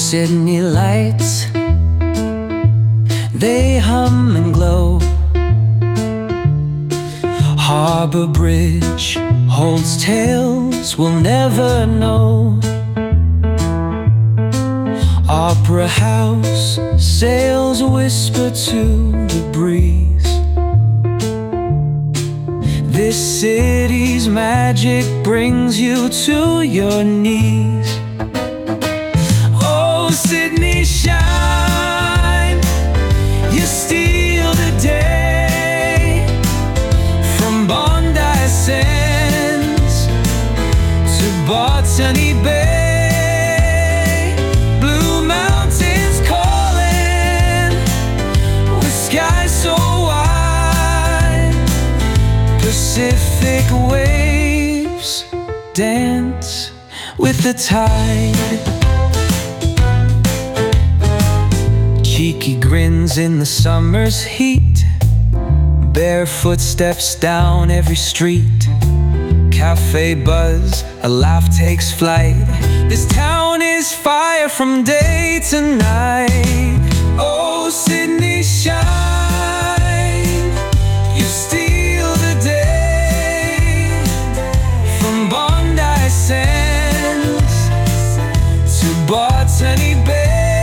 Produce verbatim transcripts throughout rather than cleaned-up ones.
Sydney lights, they hum and glow. Harbor Bridge holds tales we'll never know. Opera House sails whisper to the breeze. This city's magic brings you to your knees. Oh, Sydney, shine, you steal the day. From Bondi Sands to Botany Bay, Blue Mountains calling, with skies so wide. Pacific waves dance with the tide. Cheeky grins in the summer's heat, bare footsteps down every street. Cafe buzz, a laugh takes flight. This town is fire from day to night. Oh, Sydney, shine, you steal the day. From Bondi Sands to Botany Bay,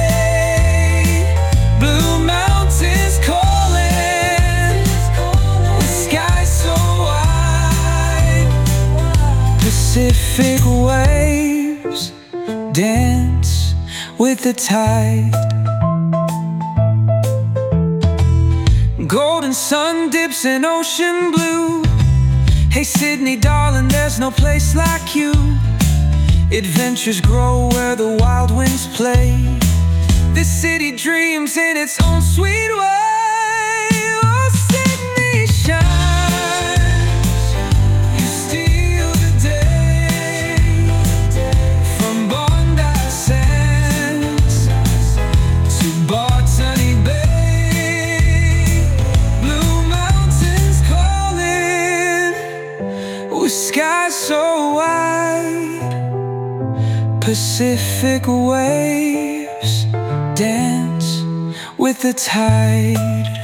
Pacific waves dance with the tide. Golden sun dips in ocean blue. Hey Sydney, darling, there's no place like you. Adventures grow where the wild winds play. This city dreams in its own sweet way. Oh, Sydney, shine. Sky so wide, Pacific waves dance with the tide.